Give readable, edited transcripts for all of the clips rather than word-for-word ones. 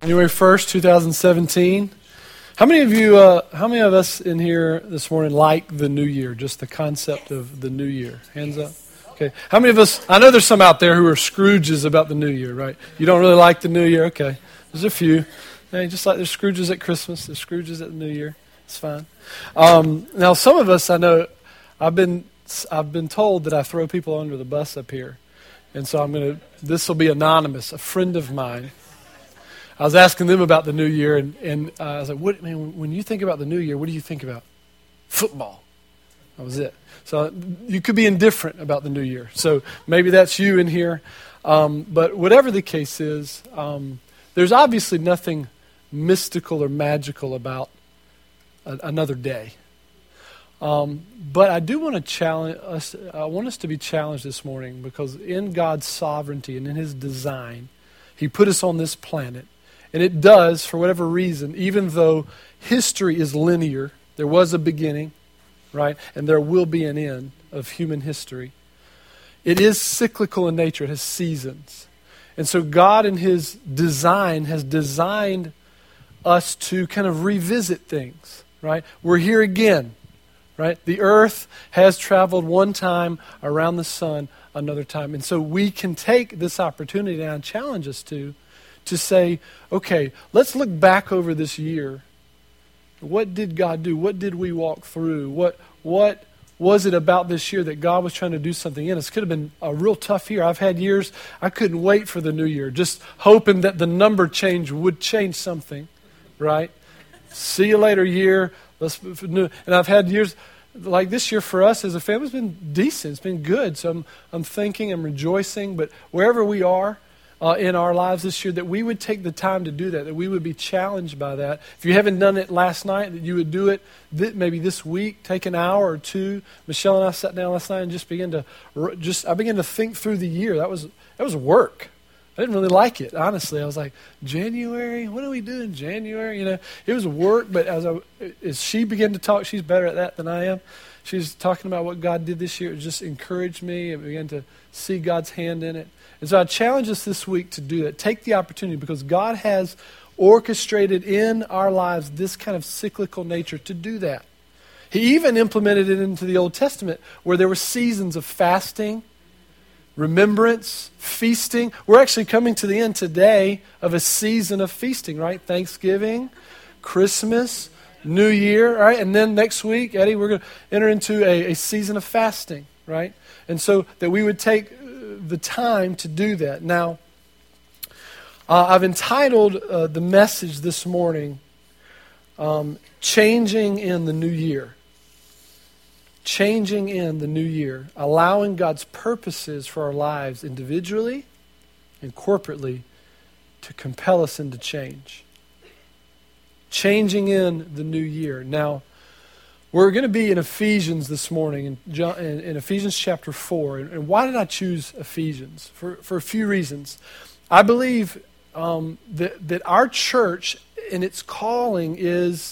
January 1st, 2017. How many of us in here this morning like the new year, just the concept of the new year? Hands up. Okay. How many of us, I know there's some out there who are Scrooges about the new year, right? You don't really like the new year? Okay. There's a few. Hey, just like there's Scrooges at Christmas, there's Scrooges at the new year. It's fine. Now, some of us, I know, I've been told that I throw people under the bus up here. And so this will be anonymous. A friend of mine, I was asking them about the new year, and I was like, when you think about the new year, what do you think about? Football. That was it. So you could be indifferent about the new year. So maybe that's you in here. But whatever the case is, there's obviously nothing mystical or magical about another day. But I do want to challenge us. I want us to be challenged this morning because in God's sovereignty and in His design, He put us on this planet. And it does, for whatever reason, even though history is linear, there was a beginning, right? And there will be an end of human history. It is cyclical in nature. It has seasons. And so God in His design has designed us to kind of revisit things, right? We're here again, right? The earth has traveled one time around the sun another time. And so we can take this opportunity, and I challenge us to say, okay, let's look back over this year. What did God do? What did we walk through? What was it about this year that God was trying to do something in us? Could have been a real tough year. I've had years I couldn't wait for the new year, just hoping that the number change would change something, right? See you later year. And I've had years like this year for us as a family has been decent. It's been good. So I'm thinking, I'm rejoicing. But wherever we are in our lives this year, that we would take the time to do that we would be challenged by that. If you haven't done it last night, that you would do it maybe this week, take an hour or two. Michelle and I sat down last night and just began to think through the year. That was work. I didn't really like it, honestly. I was like, January? What do we do in January? It was work, but as she began to talk, she's better at that than I am. She's talking about what God did this year. It just encouraged me. I began to see God's hand in it. And so I challenge us this week to do that. Take the opportunity because God has orchestrated in our lives this kind of cyclical nature to do that. He even implemented it into the Old Testament where there were seasons of fasting, remembrance, feasting. We're actually coming to the end today of a season of feasting, right? Thanksgiving, Christmas, New Year, right? And then next week, Eddie, we're going to enter into a season of fasting, right? And so that we would take the time to do that. Now, I've entitled the message this morning, Changing in the New Year. Changing in the new year, allowing God's purposes for our lives individually and corporately to compel us into change. Changing in the new year. Now, we're going to be in Ephesians this morning, in Ephesians chapter 4. And why did I choose Ephesians? For a few reasons. I believe that our church and its calling is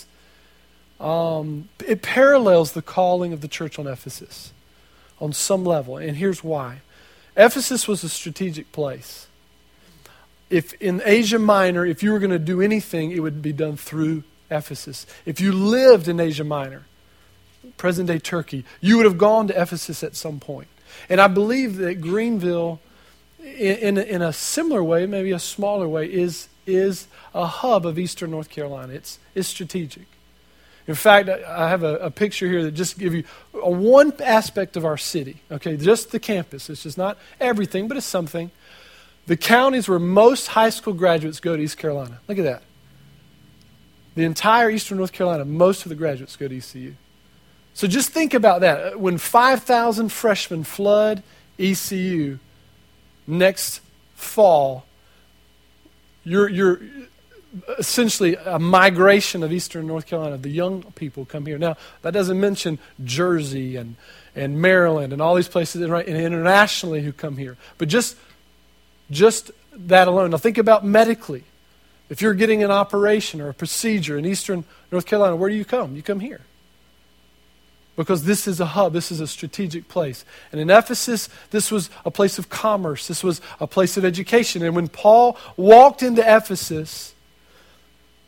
it parallels the calling of the church on Ephesus on some level. And here's why. Ephesus was a strategic place. If in Asia Minor, if you were going to do anything, it would be done through Ephesus. If you lived in Asia Minor, present-day Turkey, you would have gone to Ephesus at some point. And I believe that Greenville, in a similar way, maybe a smaller way, is a hub of Eastern North Carolina. It's strategic. In fact, I have a picture here that just gives you one aspect of our city. Okay, just the campus. It's just not everything, but it's something. The counties where most high school graduates go to East Carolina. Look at that. The entire Eastern North Carolina, most of the graduates go to ECU. So just think about that. When 5,000 freshmen flood ECU next fall, you're essentially a migration of Eastern North Carolina. The young people come here. Now, that doesn't mention Jersey and Maryland and all these places and internationally who come here. But just that alone. Now, think about medically. If you're getting an operation or a procedure in Eastern North Carolina, where do you come? You come here. Because this is a hub. This is a strategic place. And in Ephesus, this was a place of commerce. This was a place of education. And when Paul walked into Ephesus,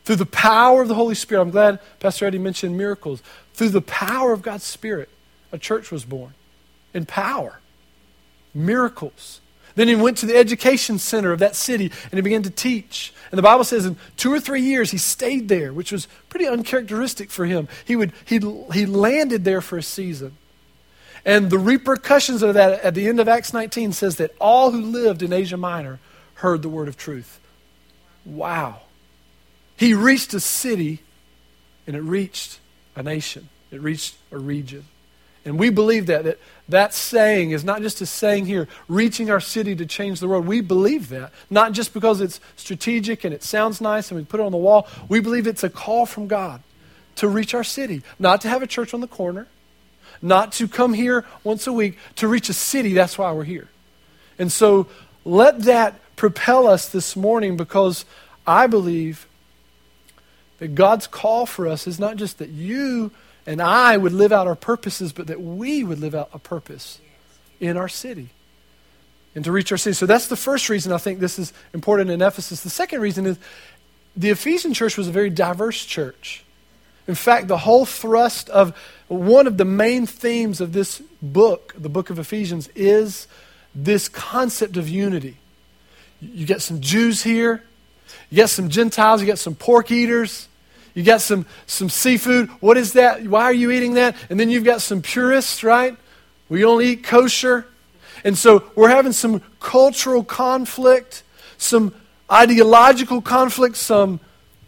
Through the power of the Holy Spirit, I'm glad Pastor Eddie mentioned miracles. Through the power of God's Spirit, a church was born. In power. Miracles. Then he went to the education center of that city and he began to teach. And the Bible says in 2 or 3 years he stayed there, which was pretty uncharacteristic for him. He landed there for a season. And the repercussions of that at the end of Acts 19 says that all who lived in Asia Minor heard the word of truth. Wow. He reached a city and it reached a nation. It reached a region. And we believe that saying is not just a saying here, reaching our city to change the world. We believe that, not just because it's strategic and it sounds nice and we put it on the wall. We believe it's a call from God to reach our city, not to have a church on the corner, not to come here once a week, to reach a city. That's why we're here. And so let that propel us this morning, because I believe that God's call for us is not just that you and I would live out our purposes, but that we would live out a purpose in our city and to reach our city. So that's the first reason I think this is important in Ephesus. The second reason is the Ephesian church was a very diverse church. In fact, the whole thrust of one of the main themes of this book, the book of Ephesians, is this concept of unity. You got some Jews here, you got some Gentiles, you got some pork eaters, you got some seafood. What is that? Why are you eating that? And then you've got some purists, right? We only eat kosher. And so we're having some cultural conflict, some ideological conflict, some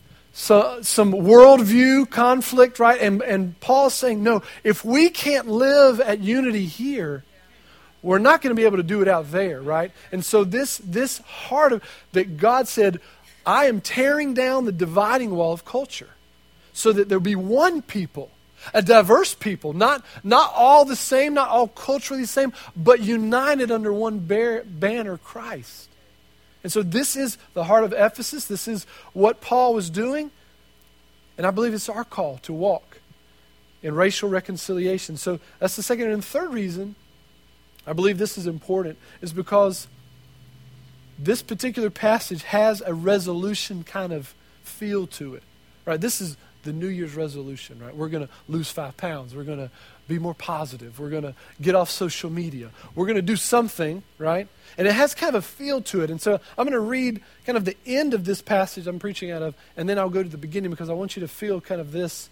worldview conflict, right? And Paul's saying, no, if we can't live at unity here, we're not going to be able to do it out there, right? And so this heart of that God said, I am tearing down the dividing wall of culture so that there'll be one people, a diverse people, not all the same, not all culturally the same, but united under one banner, Christ. And so this is the heart of Ephesus. This is what Paul was doing. And I believe it's our call to walk in racial reconciliation. So that's the second. And the third reason I believe this is important is because this particular passage has a resolution kind of feel to it. Right? This is the New Year's resolution, right? We're going to lose 5 pounds. We're going to be more positive. We're going to get off social media. We're going to do something, right? And it has kind of a feel to it. And so I'm going to read kind of the end of this passage I'm preaching out of, and then I'll go to the beginning because I want you to feel kind of this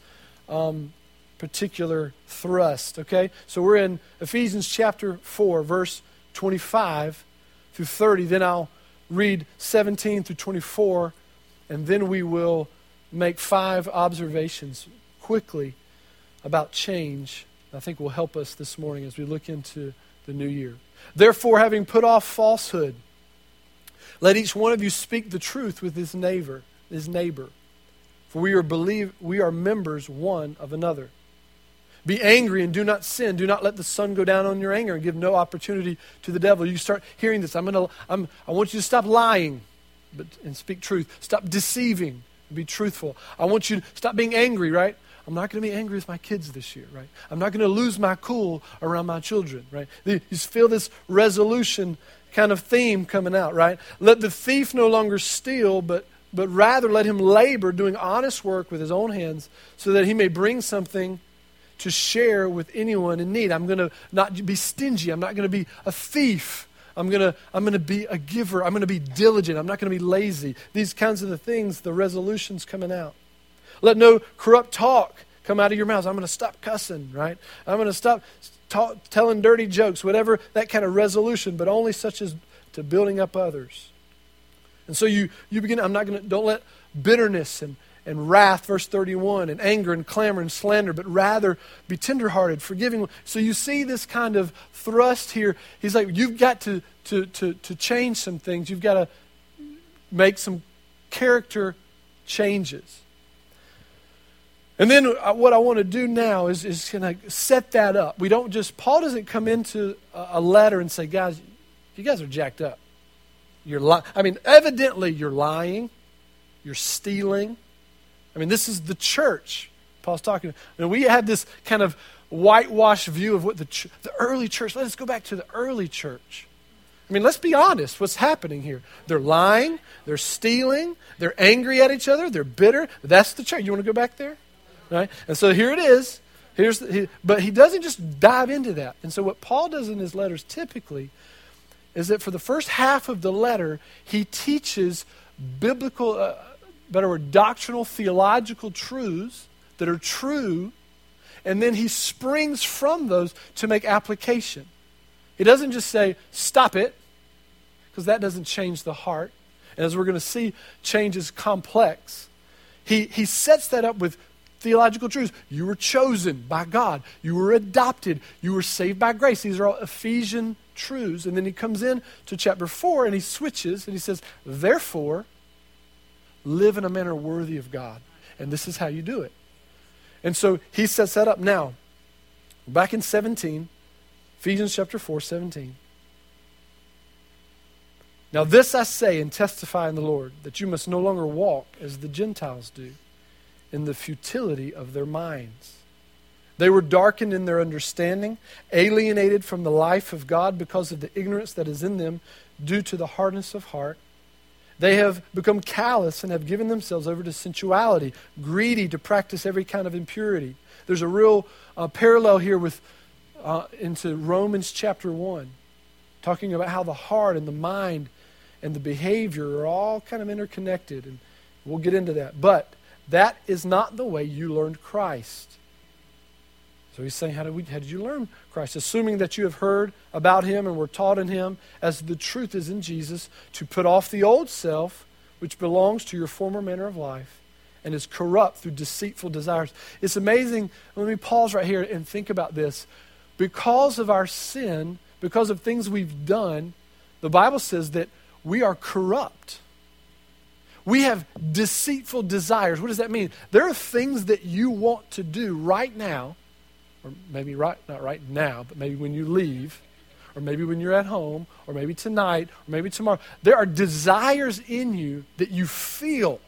particular thrust, okay? So we're in Ephesians chapter 4, verse 25 through 30. Then I'll read 17 through 24, and then we will make 5 observations quickly about change I think will help us this morning as we look into the new year. Therefore, having put off falsehood, let each one of you speak the truth with his neighbor. For we are members one of another. Be angry and do not sin. Do not let the sun go down on your anger and give no opportunity to the devil. You start hearing this. I want you to stop lying and speak truth. Stop deceiving and be truthful. I want you to stop being angry, right? I'm not going to be angry with my kids this year, right? I'm not going to lose my cool around my children, right? You feel this resolution kind of theme coming out, right? Let the thief no longer steal, but rather let him labor doing honest work with his own hands so that he may bring something to share with anyone in need. I'm going to not be stingy. I'm not going to be a thief. I'm going to be a giver. I'm going to be diligent. I'm not going to be lazy. These kinds of the things, the resolutions coming out. Let no corrupt talk come out of your mouths. I'm going to stop cussing, right? I'm going to stop telling dirty jokes, whatever that kind of resolution, but only such as to building up others. And so you begin, don't let bitterness and wrath, verse 31, and anger and clamor and slander, but rather be tenderhearted, forgiving. So you see this kind of thrust here. He's like, you've got to change some things. You've got to make some character changes. And then what I want to do now is kind of set that up. Paul doesn't come into a letter and say, guys, you guys are jacked up. Evidently you're lying. You're stealing. This is the church Paul's talking about. We have this kind of whitewashed view of what the early church, let us go back to the early church. I mean, let's be honest. What's happening here? They're lying. They're stealing. They're angry at each other. They're bitter. That's the church. You want to go back there? Right? And so here it is. But he doesn't just dive into that. And so what Paul does in his letters typically is that for the first half of the letter, he teaches biblical, better word, doctrinal, theological truths that are true, and then he springs from those to make application. He doesn't just say, stop it, because that doesn't change the heart. And as we're going to see, change is complex. He sets that up with theological truths. You were chosen by God. You were adopted. You were saved by grace. These are all Ephesian truths. And then he comes in to chapter 4 and he switches and he says, therefore, live in a manner worthy of God. And this is how you do it. And so he sets that up. Now, back in 17, Ephesians chapter 4, 17. Now this I say and testify in the Lord, that you must no longer walk as the Gentiles do, in the futility of their minds. They were darkened in their understanding, alienated from the life of God because of the ignorance that is in them due to the hardness of heart. They have become callous and have given themselves over to sensuality, greedy to practice every kind of impurity. There's a real parallel here with into Romans chapter 1, talking about how the heart and the mind and the behavior are all kind of interconnected, and we'll get into that. But that is not the way you learned Christ. So he's saying, how did you learn Christ? Assuming that you have heard about him and were taught in him, as the truth is in Jesus, to put off the old self, which belongs to your former manner of life, and is corrupt through deceitful desires. It's amazing. Let me pause right here and think about this. Because of our sin, because of things we've done, the Bible says that we are corrupt. We have deceitful desires. What does that mean? There are things that you want to do right now, or maybe not right now, but maybe when you leave, or maybe when you're at home, or maybe tonight, or maybe tomorrow. There are desires in you that you feel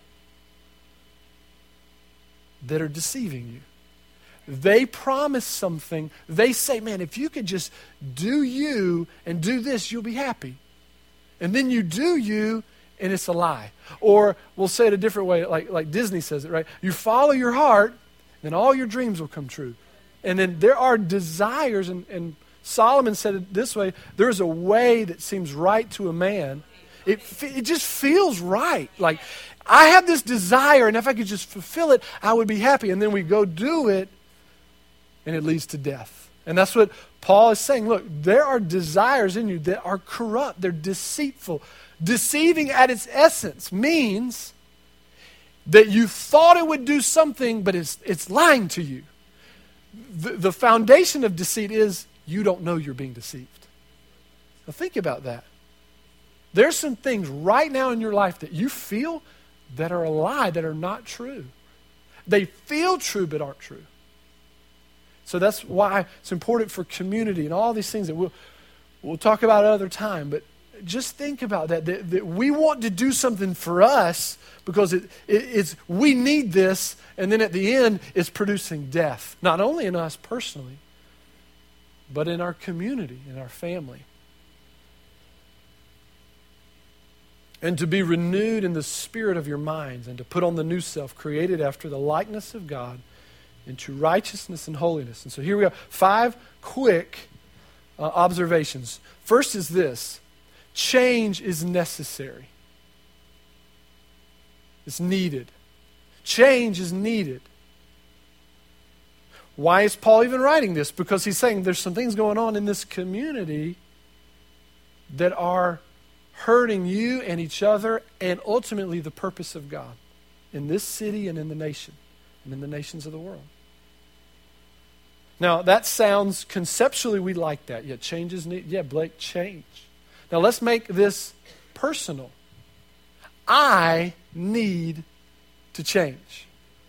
that are deceiving you. They promise something. They say, man, if you could just do you and do this, you'll be happy. And then you do you, and it's a lie. Or we'll say it a different way, like Disney says it, right? You follow your heart, then all your dreams will come true. And then there are desires, and Solomon said it this way, there's a way that seems right to a man. It just feels right. Like, I have this desire, and if I could just fulfill it, I would be happy. And then we go do it, and it leads to death. And that's what Paul is saying. Look, there are desires in you that are corrupt. They're deceitful. Deceiving at its essence means that you thought it would do something, but it's lying to you. The foundation of deceit is you don't know you're being deceived. Now think about that. There's some things right now in your life that you feel that are a lie, that are not true. They feel true but aren't true. So that's why it's important for community and all these things that we'll talk about another time. But just think about that we want to do something for us because it's we need this, and then at the end it's producing death, not only in us personally, but in our community, in our family. And to be renewed in the spirit of your minds, and to put on the new self, created after the likeness of God, into righteousness and holiness. And so here we go. 5 quick observations. First is this: change is necessary. It's needed. Change is needed. Why is Paul even writing this? Because he's saying there's some things going on in this community that are hurting you and each other, and ultimately the purpose of God in this city and in the nation and in the nations of the world. Now, that sounds, conceptually we like that. Yeah, change is needed. Yeah, Blake, change. Now, let's make this personal. I need to change.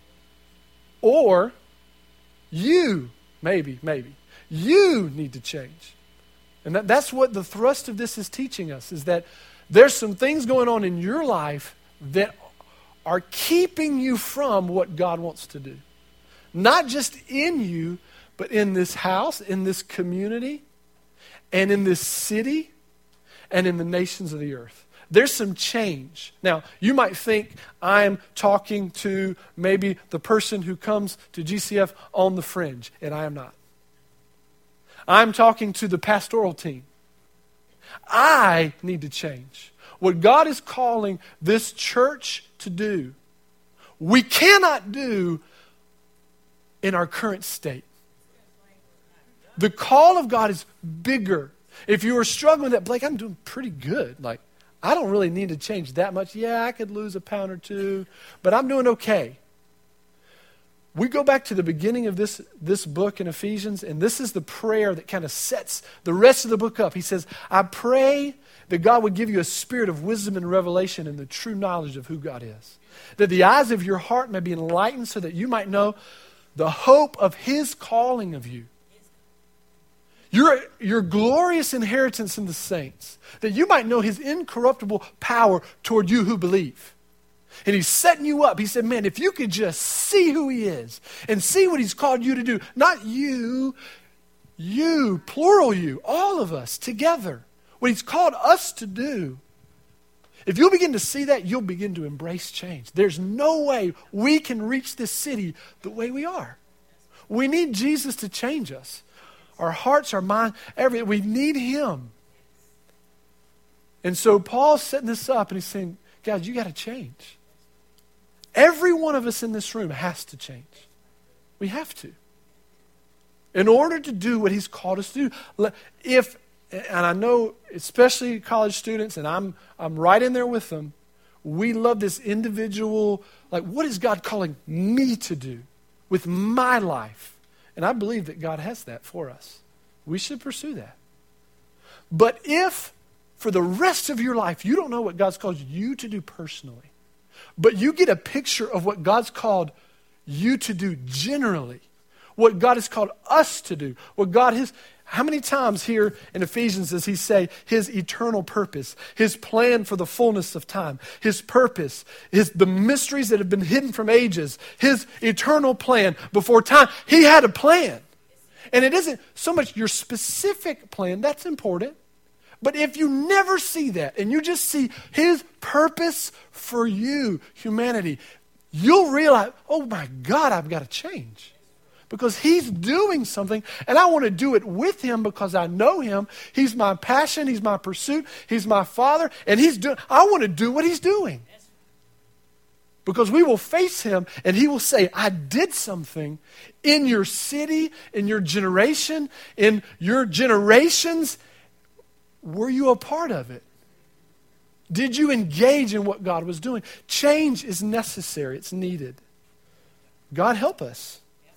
Or you, maybe, you need to change. And that's what the thrust of this is teaching us, is that there's some things going on in your life that are keeping you from what God wants to do. Not just in you, but in this house, in this community, and in this city, and in the nations of the earth. There's some change. Now, you might think I'm talking to maybe the person who comes to GCF on the fringe, and I am not. I'm talking to the pastoral team. I need to change. What God is calling this church to do, we cannot do in our current state. The call of God is bigger. If you are struggling with that, Blake, I'm doing pretty good. Like, I don't really need to change that much. Yeah, I could lose a pound or two, but I'm doing okay. We go back to the beginning of this book in Ephesians, and this is the prayer that kind of sets the rest of the book up. He says, I pray that God would give you a spirit of wisdom and revelation and the true knowledge of who God is. That the eyes of your heart may be enlightened so that you might know the hope of His calling of you. Your glorious inheritance in the saints, that you might know His incorruptible power toward you who believe. And He's setting you up. He said, man, if you could just see who He is and see what He's called you to do, not you, plural you, all of us together, what He's called us to do. If you'll begin to see that, you'll begin to embrace change. There's no way we can reach this city the way we are. We need Jesus to change us. Our hearts, our mind, everything. We need Him. And so Paul's setting this up and he's saying, guys, you got to change. Every one of us in this room has to change. We have to. In order to do what He's called us to do. And I know, especially college students, and I'm right in there with them, we love this individual, like, what is God calling me to do with my life? And I believe that God has that for us. We should pursue that. But if, for the rest of your life, you don't know what God's called you to do personally, but you get a picture of what God's called you to do generally, what God has called us to do, what God has... How many times here in Ephesians does he say His eternal purpose, His plan for the fullness of time, His purpose, the mysteries that have been hidden from ages, His eternal plan before time? He had a plan. And it isn't so much your specific plan, that's important. But if you never see that and you just see His purpose for you, humanity, you'll realize, oh my God, I've got to change. Because He's doing something, and I want to do it with Him because I know Him. He's my passion. He's my pursuit. He's my Father. And I want to do what He's doing. Because we will face Him, and He will say, I did something in your city, in your generation, in your generations. Were you a part of it? Did you engage in what God was doing? Change is necessary. It's needed. God help us.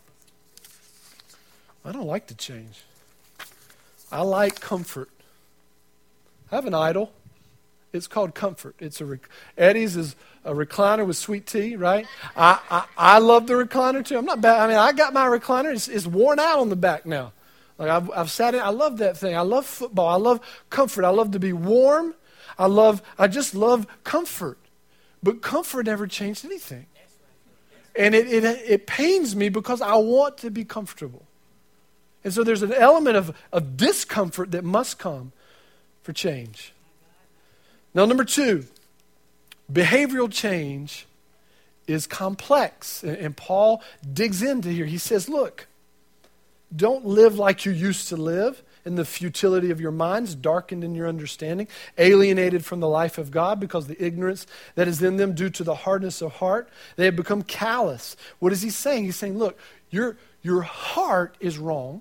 I don't like to change. I like comfort. I have an idol. It's called comfort. Eddie's is a recliner with sweet tea, right? I love the recliner too. I'm not bad. I mean, I got my recliner. It's worn out on the back now. Like I've sat in. I love that thing. I love football. I love comfort. I love to be warm. I just love comfort. But comfort never changed anything. And it pains me because I want to be comfortable. And so there's an element of discomfort that must come for change. Now, number 2, behavioral change is complex. And Paul digs into here. He says, look, don't live like you used to live in the futility of your minds, darkened in your understanding, alienated from the life of God because the ignorance that is in them due to the hardness of heart. They have become callous. What is he saying? He's saying, look, your heart is wrong.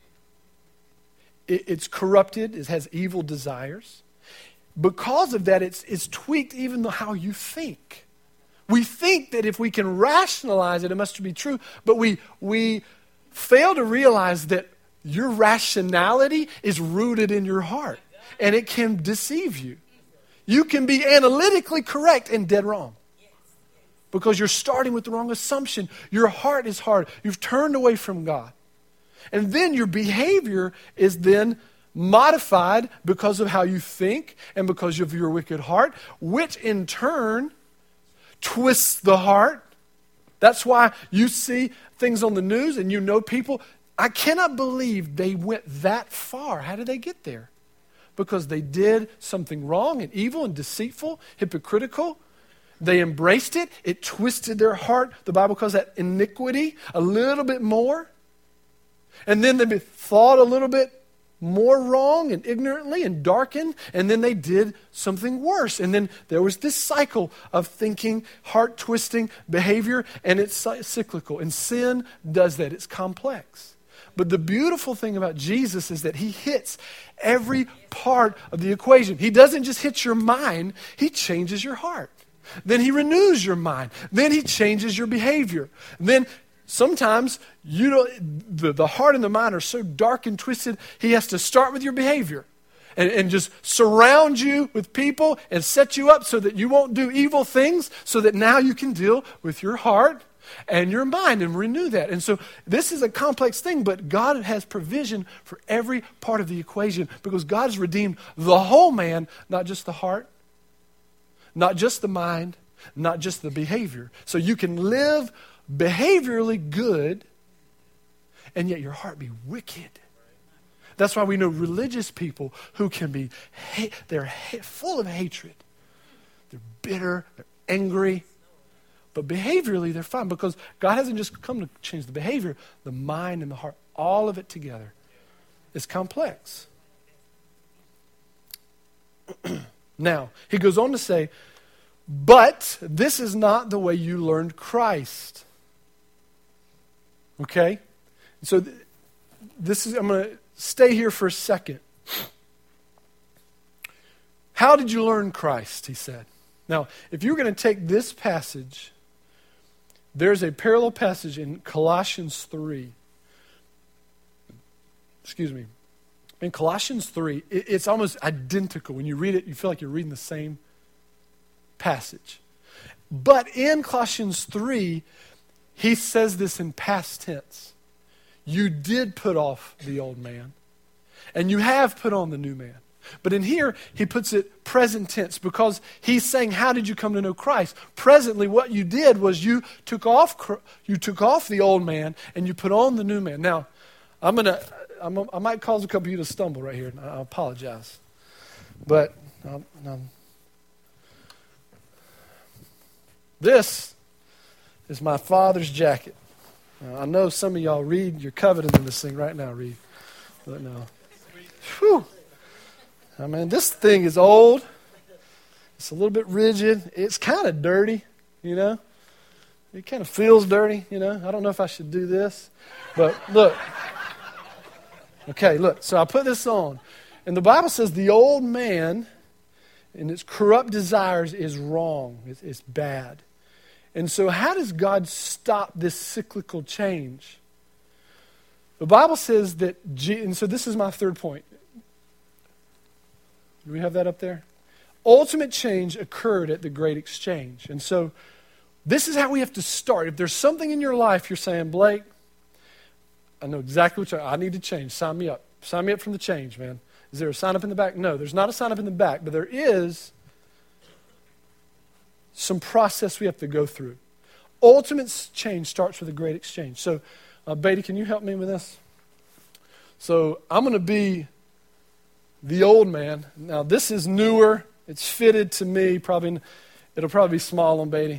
It's corrupted. It has evil desires. Because of that, it's tweaked even how you think. We think that if we can rationalize it, it must be true. But we fail to realize that your rationality is rooted in your heart. And it can deceive you. You can be analytically correct and dead wrong. Because you're starting with the wrong assumption. Your heart is hard. You've turned away from God. And then your behavior is then modified because of how you think and because of your wicked heart, which in turn twists the heart. That's why you see things on the news and you know people. I cannot believe they went that far. How did they get there? because they did something wrong and evil and deceitful, hypocritical. They embraced it. It twisted their heart. The Bible calls that iniquity a little bit more. And then they thought a little bit more wrong and ignorantly and darkened, and then they did something worse. And then there was this cycle of thinking, heart-twisting behavior, and it's cyclical. And sin does that. It's complex. But the beautiful thing about Jesus is that he hits every part of the equation. He doesn't just hit your mind, he changes your heart. Then he renews your mind. Then he changes your behavior. Then sometimes the heart and the mind are so dark and twisted, he has to start with your behavior and just surround you with people and set you up so that you won't do evil things, so that now you can deal with your heart and your mind and renew that. And so this is a complex thing, but God has provision for every part of the equation because God has redeemed the whole man, not just the heart, not just the mind, not just the behavior. So you can live behaviorally good and yet your heart be wicked. That's why we know religious people who can be, they're full of hatred. They're bitter, they're angry. But behaviorally, they're fine because God hasn't just come to change the behavior, the mind and the heart, all of it together. It's complex. Now, he goes on to say, but this is not the way you learned Christ. Okay? So I'm going to stay here for a second. How did you learn Christ, he said. Now, if you're going to take this passage, there's a parallel passage in Colossians 3. Excuse me. In Colossians 3, it's almost identical. When you read it, you feel like you're reading the same passage. But in Colossians 3, he says this in past tense. You did put off the old man, and you have put on the new man. But in here, he puts it present tense because he's saying, how did you come to know Christ? Presently, what you did was you took off the old man and you put on the new man. Now, I might cause a couple of you to stumble right here, and I apologize. But this is my father's jacket. I know some of y'all read, you're coveting this thing right now, Reed. But no. Whew. I mean, this thing is old. It's a little bit rigid. It's kind of dirty, you know. It kind of feels dirty, you know. I don't know if I should do this. But look. Okay, look. So I put this on. And the Bible says the old man and its corrupt desires is wrong. It's bad. And so how does God stop this cyclical change? The Bible says that, and so this is my third point. Do we have that up there? Ultimate change occurred at the great exchange. And so this is how we have to start. If there's something in your life you're saying, Blake, I know exactly what I need to change. Sign me up. Sign me up from the change, man. Is there a sign up in the back? No, there's not a sign up in the back, but there is some process we have to go through. Ultimate change starts with a great exchange. So, Beatty, can you help me with this? So I'm going to be the old man. Now, this is newer. It's fitted to me. It'll probably be small on Beatty.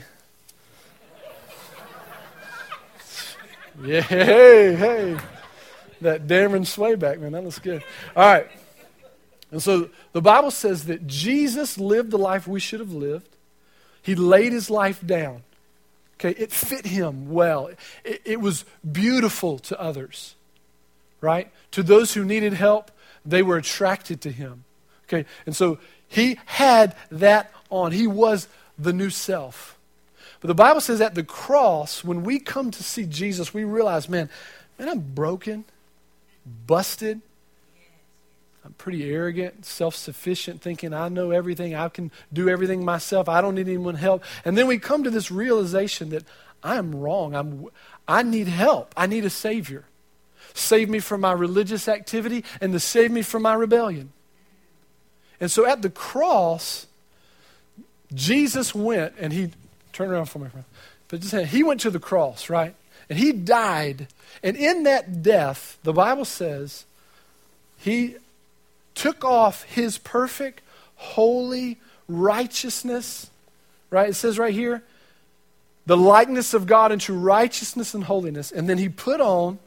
Yeah, hey. That Dameron sway back, man. That looks good. All right. And so the Bible says that Jesus lived the life we should have lived. He laid his life down. Okay, it fit him well. It was beautiful to others, right? To those who needed help, they were attracted to him. Okay, and so he had that on. He was the new self. But the Bible says at the cross, when we come to see Jesus, we realize, man, I'm broken, busted. I'm pretty arrogant, self-sufficient, thinking I know everything. I can do everything myself. I don't need anyone's help. And then we come to this realization that I'm wrong. I need help. I need a Savior. Save me from my religious activity and to save me from my rebellion. And so at the cross, Jesus went and he, turn around for me, friend. But just he went to the cross, right? And he died. And in that death, the Bible says, he took off his perfect, holy righteousness, right? It says right here, the likeness of God into righteousness and holiness. And then he put on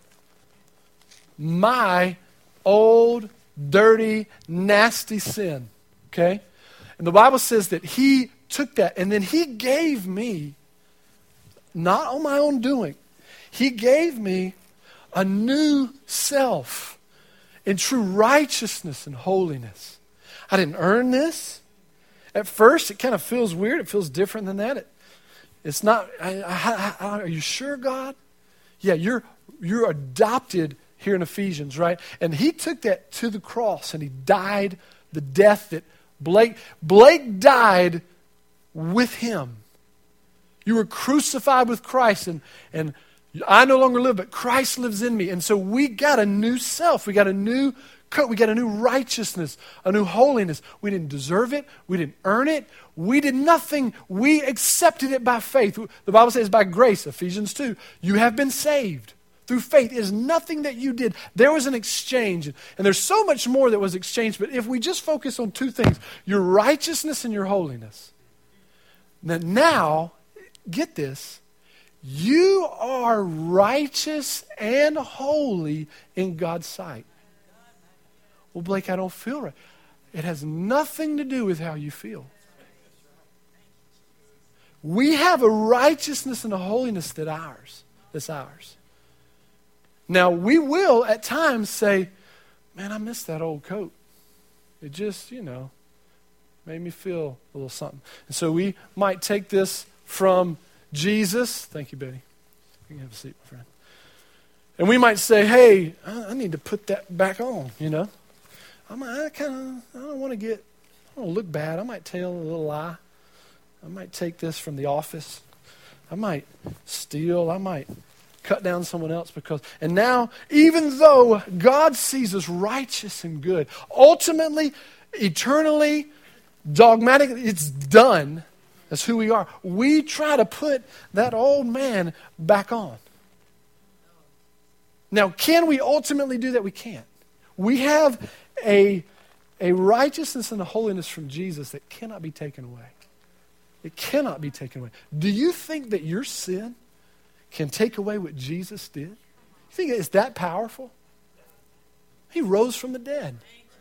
my old, dirty, nasty sin, okay? And the Bible says that he took that and then he gave me, not on my own doing, he gave me a new self in true righteousness and holiness. I didn't earn this. At first, it kind of feels weird. It feels different than that. It's not, are you sure, God? Yeah, you're adopted here in Ephesians, right? And he took that to the cross and he died the death that Blake died with him. You were crucified with Christ and I no longer live, but Christ lives in me. And so we got a new self. We got a new coat. We got a new righteousness, a new holiness. We didn't deserve it. We didn't earn it. We did nothing. We accepted it by faith. The Bible says by grace, Ephesians 2, you have been saved through faith. It is nothing that you did. There was an exchange. And there's so much more that was exchanged. But if we just focus on two things, your righteousness and your holiness, then now, get this, you are righteous and holy in God's sight. Well, Blake, I don't feel right. It has nothing to do with how you feel. We have a righteousness and a holiness that's ours. Now, we will at times say, man, I miss that old coat. It just, made me feel a little something. And so we might take this from Jesus. Thank you, Betty. You can have a seat, my friend. And we might say, hey, I need to put that back on, I don't want to look bad. I might tell a little lie. I might take this from the office. I might steal. I might cut down someone else and now, even though God sees us righteous and good, ultimately, eternally, dogmatically, it's done. That's who we are. We try to put that old man back on. Now, can we ultimately do that? We can't. We have a righteousness and a holiness from Jesus that cannot be taken away. It cannot be taken away. Do you think that your sin can take away what Jesus did? You think it's that powerful? He rose from the dead.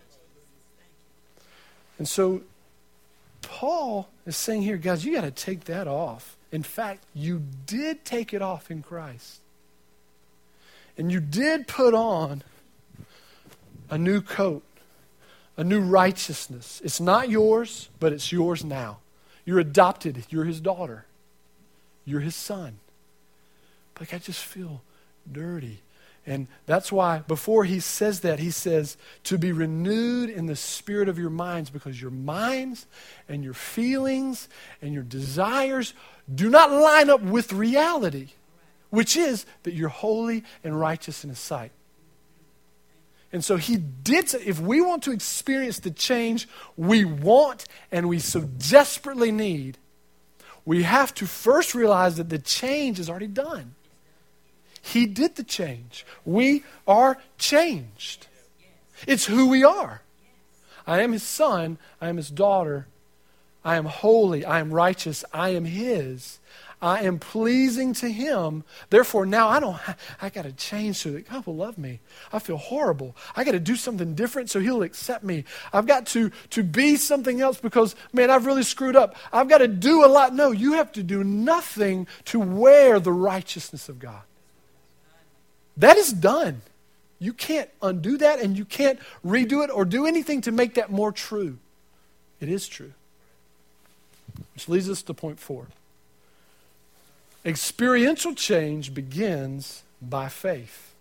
And so Paul is saying here, guys, you got to take that off. In fact, you did take it off in Christ. And you did put on a new coat, a new righteousness. It's not yours, but it's yours now. You're adopted. You're his daughter. You're his son. Like, I just feel dirty. And that's why before he says that, he says to be renewed in the spirit of your minds, because your minds and your feelings and your desires do not line up with reality, which is that you're holy and righteous in his sight. And so he did say, if we want to experience the change we want and we so desperately need, we have to first realize that the change is already done. He did the change. We are changed. It's who we are. I am his son. I am his daughter. I am holy. I am righteous. I am his. I am pleasing to him. Therefore, now I got to change so that God will love me. I feel horrible. I got to do something different so he'll accept me. I've got to be something else because, man, I've really screwed up. I've got to do a lot. No, you have to do nothing to wear the righteousness of God. That is done. You can't undo that, and you can't redo it or do anything to make that more true. It is true. Which leads us to point 4. Experiential change begins by faith.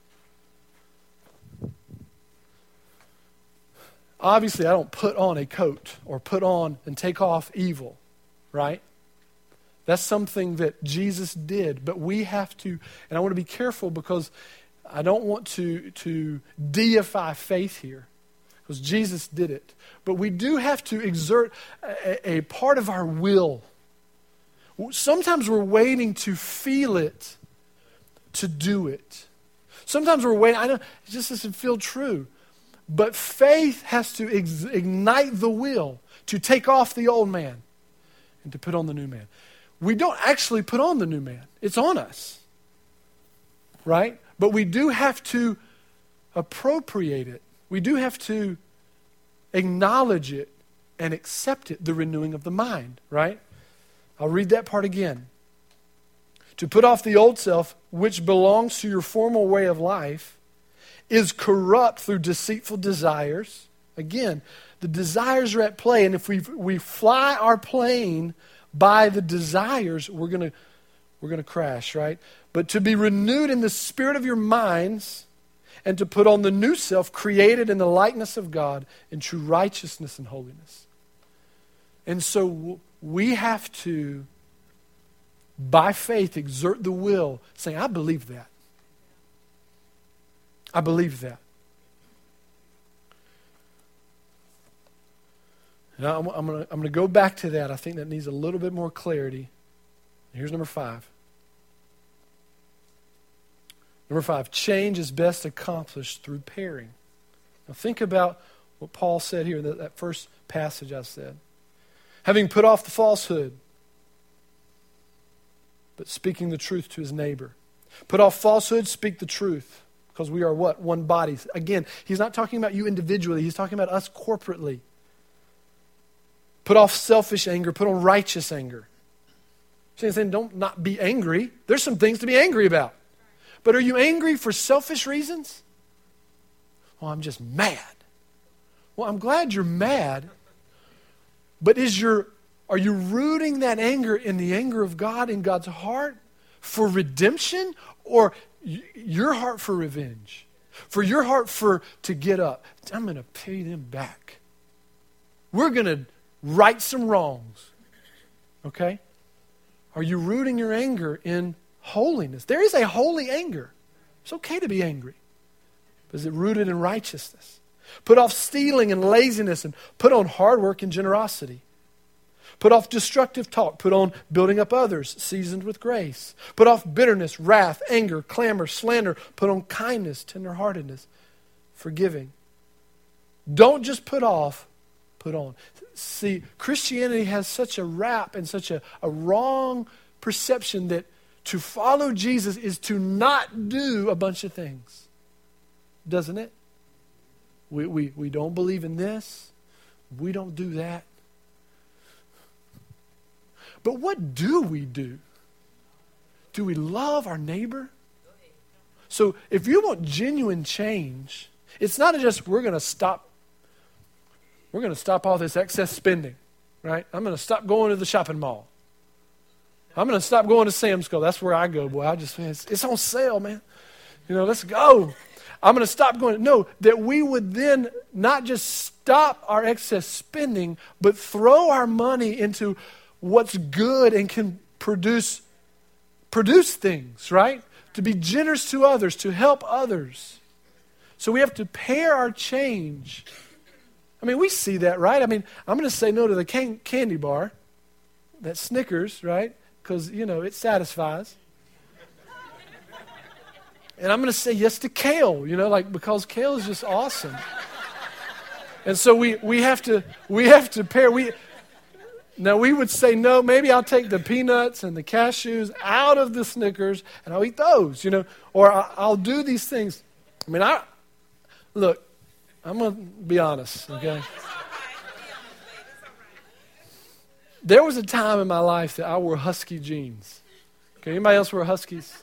Obviously, I don't put on a coat or put on and take off evil, right? That's something that Jesus did, but we have to, and I want to be careful because I don't want to deify faith here, because Jesus did it. But we do have to exert a part of our will. Sometimes we're waiting to feel it to do it. Sometimes we're waiting, it just doesn't feel true. But faith has to ignite the will to take off the old man and to put on the new man. We don't actually put on the new man. It's on us. Right? But we do have to appropriate it. We do have to acknowledge it and accept it, the renewing of the mind, right? I'll read that part again. To put off the old self, which belongs to your former way of life, is corrupt through deceitful desires. Again, the desires are at play, and if we fly our plane by the desires, we're gonna crash, right? But to be renewed in the spirit of your minds, and to put on the new self, created in the likeness of God, in true righteousness and holiness. And so we have to, by faith, exert the will, saying, I believe that. I believe that. Now, I'm going to go back to that. I think that needs a little bit more clarity. Here's number 5. Number 5, change is best accomplished through pairing. Now think about what Paul said here, that first passage I said. Having put off the falsehood, but speaking the truth to his neighbor. Put off falsehood, speak the truth. Because we are what? One body. Again, he's not talking about you individually. He's talking about us corporately. Put off selfish anger. Put on righteous anger. He's saying don't not be angry. There's some things to be angry about. But are you angry for selfish reasons? Well, I'm just mad. Well, I'm glad you're mad. But are you rooting that anger in the anger of God, in God's heart for redemption, or your heart for revenge? For your heart to get up. I'm going to pay them back. We're going to right some wrongs. Okay? Are you rooting your anger in holiness? There is a holy anger. It's okay to be angry. But is it rooted in righteousness? Put off stealing and laziness and put on hard work and generosity. Put off destructive talk. Put on building up others, seasoned with grace. Put off bitterness, wrath, anger, clamor, slander. Put on kindness, tenderheartedness, forgiving. Don't just put off, put on. See, Christianity has such a rap and such a wrong perception that to follow Jesus is to not do a bunch of things. Doesn't it? We don't believe in this. We don't do that. But what do we do? Do we love our neighbor? So if you want genuine change, it's not just we're going to stop all this excess spending, right? I'm going to stop going to the shopping mall. I'm going to stop going to Sam's Club. That's where I go, boy. It's on sale, man. Let's go. I'm going to stop going. No, that we would then not just stop our excess spending, but throw our money into what's good and can produce things, right? To be generous to others, to help others. So we have to pair our change. We see that, right? I'm going to say no to the candy bar, that Snickers, right? Because, it satisfies. And I'm going to say yes to kale, because kale is just awesome. And so we have to pair. Now we would say no, maybe I'll take the peanuts and the cashews out of the Snickers and I'll eat those, or I'll do these things. Look, I'm going to be honest, okay? There was a time in my life that I wore husky jeans. Okay, anybody else wear Huskies?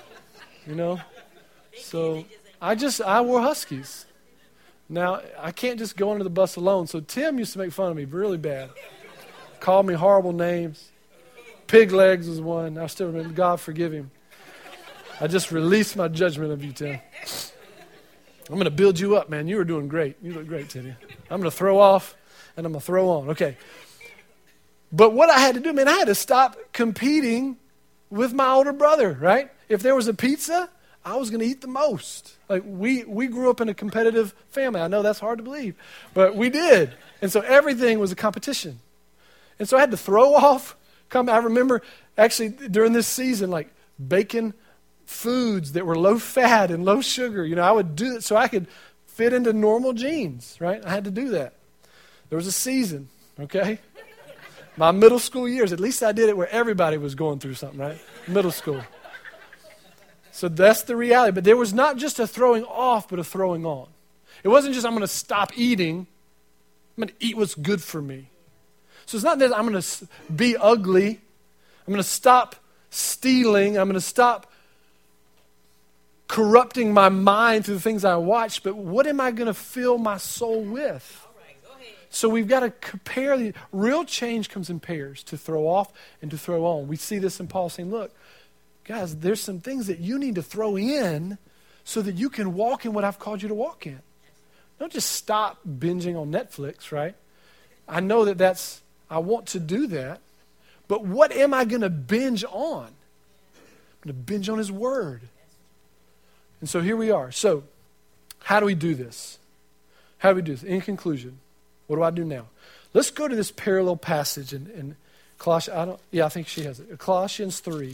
So I wore Huskies. Now, I can't just go under the bus alone. So Tim used to make fun of me really bad. Called me horrible names. Pig legs was one. I still remember. God forgive him. I just released my judgment of you, Tim. I'm going to build you up, man. You were doing great. You look great, Tim. I'm going to throw off and I'm going to throw on. Okay. But what I had to do, I had to stop competing with my older brother, right? If there was a pizza, I was going to eat the most. We grew up in a competitive family. I know that's hard to believe, but we did. And so everything was a competition. And so I had to throw off. I remember actually during this season, baking foods that were low fat and low sugar. I would do it so I could fit into normal jeans, right? I had to do that. There was a season, okay? My middle school years, at least I did it where everybody was going through something, right? Middle school. So that's the reality. But there was not just a throwing off, but a throwing on. It wasn't just I'm going to stop eating. I'm going to eat what's good for me. So it's not that I'm going to be ugly. I'm going to stop stealing. I'm going to stop corrupting my mind through the things I watch. But what am I going to fill my soul with? So we've got to compare. The real change comes in pairs, to throw off and to throw on. We see this in Paul saying, look, guys, there's some things that you need to throw in so that you can walk in what I've called you to walk in. Don't just stop binging on Netflix, right? I know I want to do that. But what am I going to binge on? I'm going to binge on His Word. And so here we are. So how do we do this? How do we do this? In conclusion, what do I do now? Let's go to this parallel passage in Colossians. I think she has it. Colossians 3,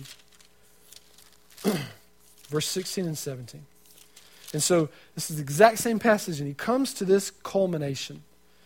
verse 16 and 17. And so this is the exact same passage, and he comes to this culmination.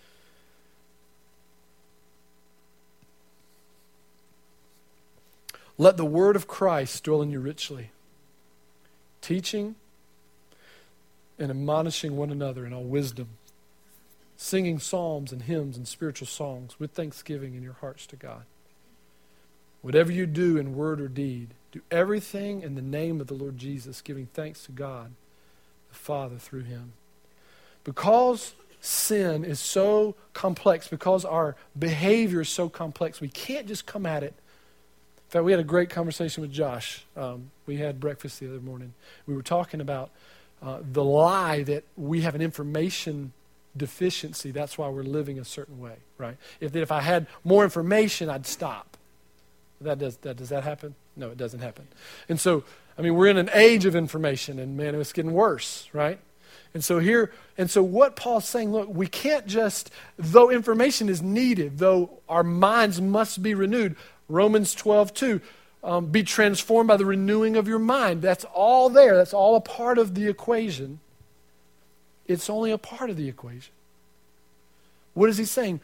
Let the word of Christ dwell in you richly, teaching and admonishing one another in all wisdom, singing psalms and hymns and spiritual songs with thanksgiving in your hearts to God. Whatever you do in word or deed, do everything in the name of the Lord Jesus, giving thanks to God, the Father, through Him. Because sin is so complex, because our behavior is so complex, we can't just come at it. In fact, we had a great conversation with Josh. We had breakfast the other morning. We were talking about the lie that we have an information deficiency. That's why we're living a certain way, right? If I had more information, I'd stop. Does that happen? No, it doesn't happen. And so, we're in an age of information, and man, it's getting worse, right? And so what Paul's saying, look, we can't just, though information is needed, though our minds must be renewed. Romans 12:2, be transformed by the renewing of your mind. That's all there. That's all a part of the equation. It's only a part of the equation. What is he saying?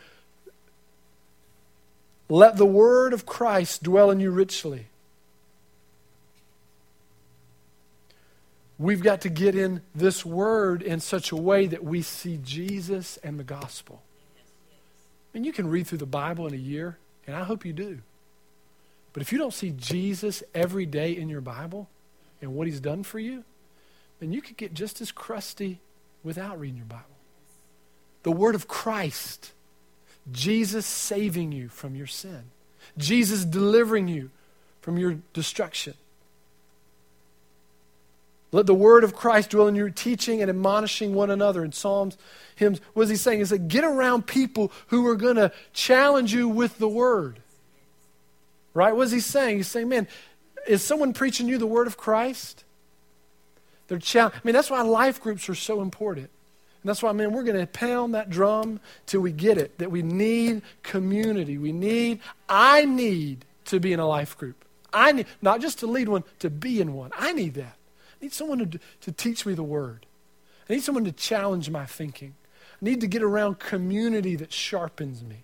Let the word of Christ dwell in you richly. We've got to get in this word in such a way that we see Jesus and the gospel. And you can read through the Bible in a year, and I hope you do. But if you don't see Jesus every day in your Bible and what He's done for you, then you could get just as crusty without reading your Bible. The word of Christ, Jesus saving you from your sin, Jesus delivering you from your destruction. Let the word of Christ dwell in you, teaching and admonishing one another in psalms, hymns. What is he saying? Is that get around people who are going to challenge you with the word. Right? What is he saying? He's saying, man, is someone preaching you the word of Christ? That's why life groups are so important. And that's why, we're going to pound that drum till we get it, that we need community. I need to be in a life group. I need, not just to lead one, to be in one. I need that. I need someone to teach me the word. I need someone to challenge my thinking. I need to get around community that sharpens me.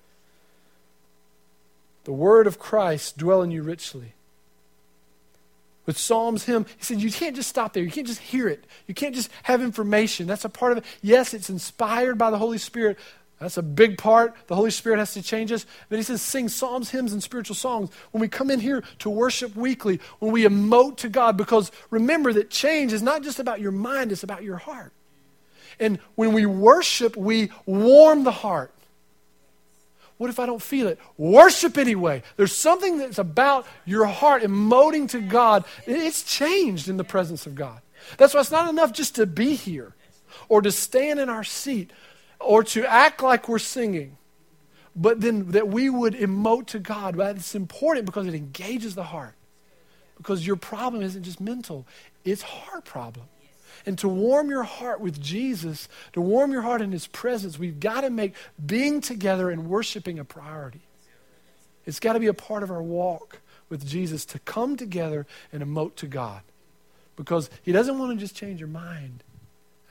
The word of Christ dwell in you richly. With psalms, hymn, he said, you can't just stop there. You can't just hear it. You can't just have information. That's a part of it. Yes, it's inspired by the Holy Spirit. That's a big part. The Holy Spirit has to change us. But he says, sing psalms, hymns, and spiritual songs. When we come in here to worship weekly, when we emote to God, because remember that change is not just about your mind, it's about your heart. And when we worship, we warm the heart. What if I don't feel it? Worship anyway. There's something that's about your heart emoting to God. It's changed in the presence of God. That's why it's not enough just to be here or to stand in our seat or to act like we're singing, but then that we would emote to God. But it's important because it engages the heart. Because your problem isn't just mental, it's heart problem. And to warm your heart with Jesus, to warm your heart in His presence, we've got to make being together and worshiping a priority. It's got to be a part of our walk with Jesus to come together and emote to God. Because He doesn't want to just change your mind. That's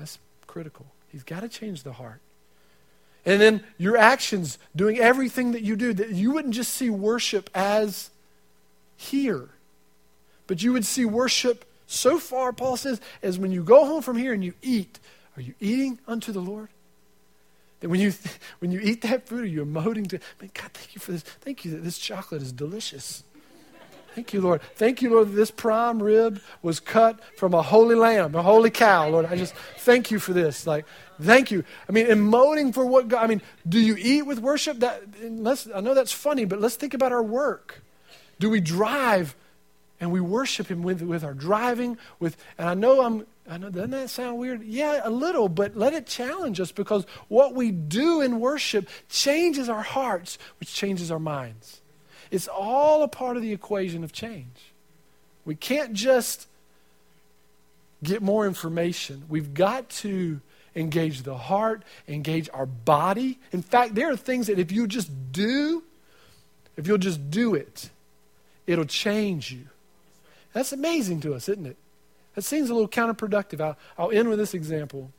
critical. He's got to change the heart. And then your actions, doing everything that you do, that you wouldn't just see worship as here, but you would see worship so far, Paul says, as when you go home from here and you eat. Are you eating unto the Lord? That when you eat that food, are you emoting to, man, God, thank you for this. Thank you that this chocolate is delicious. Thank you, Lord. Thank you, Lord, that this prime rib was cut from a holy lamb, a holy cow. Lord, I just thank you for this. Like, thank you. I mean, emoting for what God, I mean, do you eat with worship? I know that's funny, but let's think about our work. Do we drive and we worship him with our driving? And I know, doesn't that sound weird? Yeah, a little, but let it challenge us, because what we do in worship changes our hearts, which changes our minds. It's all a part of the equation of change. We can't just get more information. We've got to engage the heart, engage our body. In fact, there are things that if you'll just do it, it'll change you. That's amazing to us, isn't it? That seems a little counterproductive. I'll end with this example.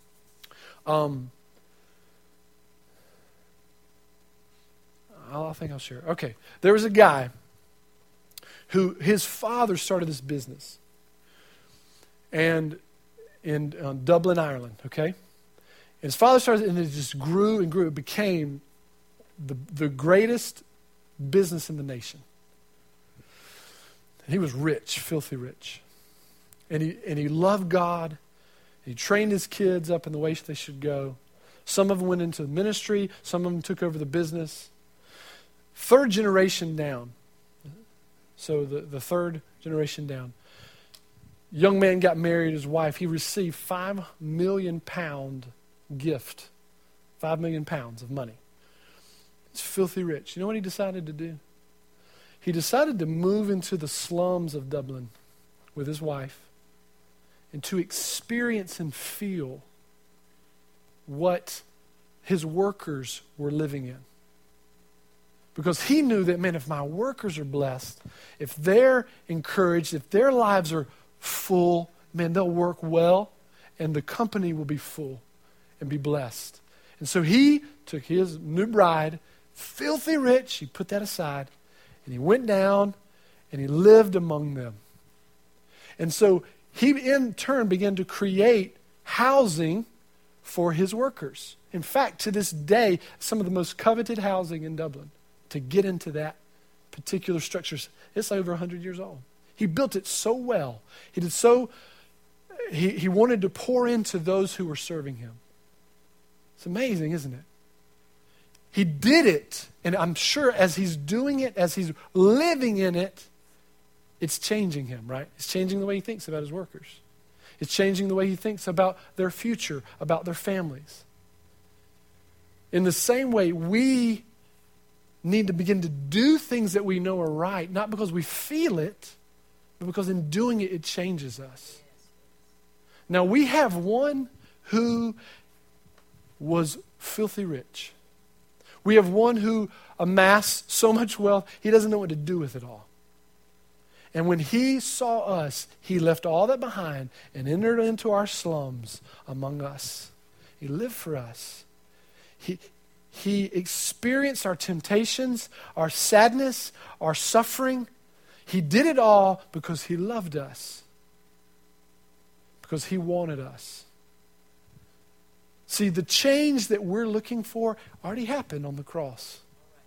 I think I'll share. Okay. There was a guy who, his father started this business. And in Dublin, Ireland, okay? And his father started, and it just grew and grew. It became the greatest business in the nation. And he was rich, filthy rich. And he loved God. He trained his kids up in the way they should go. Some of them went into the ministry. Some of them took over the business. Third generation down. So the third generation down. Young man got married, his wife. He received £5 million gift. £5 million of money. It's filthy rich. You know what he decided to do? He decided to move into the slums of Dublin with his wife and to experience and feel what his workers were living in. Because he knew that, man, if my workers are blessed, if they're encouraged, if their lives are full, man, they'll work well and the company will be full and be blessed. And so he took his new bride, filthy rich, he put that aside, and he went down and he lived among them. And so he in turn began to create housing for his workers. In fact, to this day, some of the most coveted housing in Dublin, to get into that particular structure, it's over 100 years old. He built it so well. He wanted to pour into those who were serving him. It's amazing, isn't it? He did it, and I'm sure as he's doing it, as he's living in it, it's changing him, right? It's changing the way he thinks about his workers. It's changing the way he thinks about their future, about their families. In the same way, we need to begin to do things that we know are right, not because we feel it, but because in doing it, it changes us. Now, we have one who was filthy rich. We have one who amassed so much wealth, he doesn't know what to do with it all. And when he saw us, he left all that behind and entered into our slums among us. He lived for us. He experienced our temptations, our sadness, our suffering. He did it all because he loved us. Because he wanted us. See, the change that we're looking for already happened on the cross.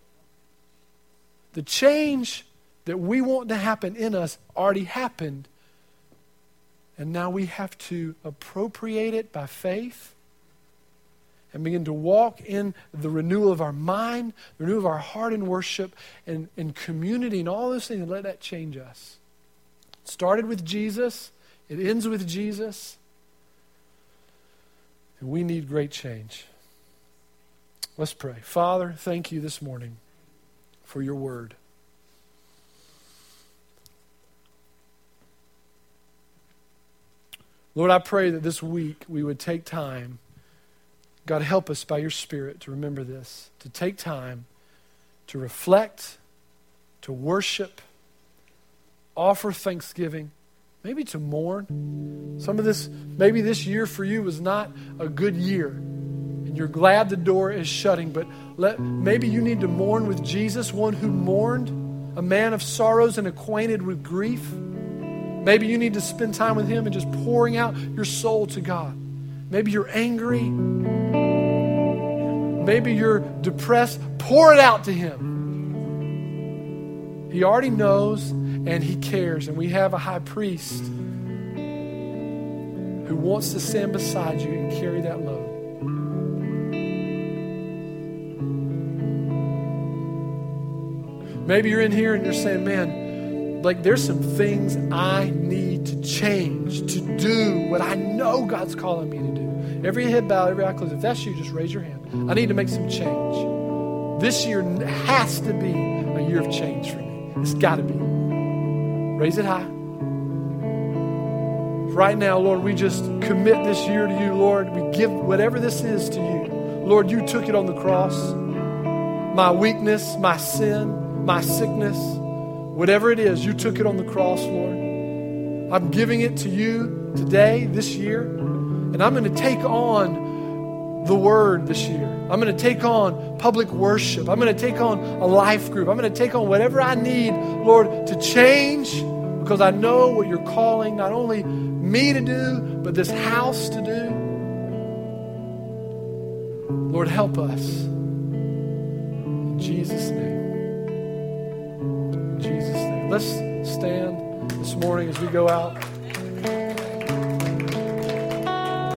The change that we want to happen in us already happened. And now we have to appropriate it by faith and begin to walk in the renewal of our mind, the renewal of our heart in worship and in community and all those things, and let that change us. It started with Jesus. It ends with Jesus. And we need great change. Let's pray. Father, thank you this morning for your word. Lord, I pray that this week we would take time. God, help us by your Spirit to remember this, to take time to reflect, to worship, offer thanksgiving, maybe to mourn. Some of this, maybe this year for you was not a good year, and you're glad the door is shutting, but maybe you need to mourn with Jesus, one who mourned, a man of sorrows and acquainted with grief. Maybe you need to spend time with him and just pouring out your soul to God. Maybe you're angry. Maybe you're depressed. Pour it out to him. He already knows and he cares. And we have a high priest who wants to stand beside you and carry that load. Maybe you're in here and you're saying, man, like there's some things I need to change, to do what I know God's calling me to do. Every head bowed, every eye closed. If that's you, just raise your hand. I need to make some change. This year has to be a year of change for me. It's got to be. Raise it high. Right now, Lord, we just commit this year to you, Lord. We give whatever this is to you. Lord, you took it on the cross. My weakness, my sin, my sickness, whatever it is, you took it on the cross, Lord. I'm giving it to you today, this year, and I'm going to take on the Word this year. I'm going to take on public worship. I'm going to take on a life group. I'm going to take on whatever I need, Lord, to change, because I know what you're calling not only me to do, but this house to do. Lord, help us. In Jesus' name. In Jesus' name. Let's stand this morning as we go out.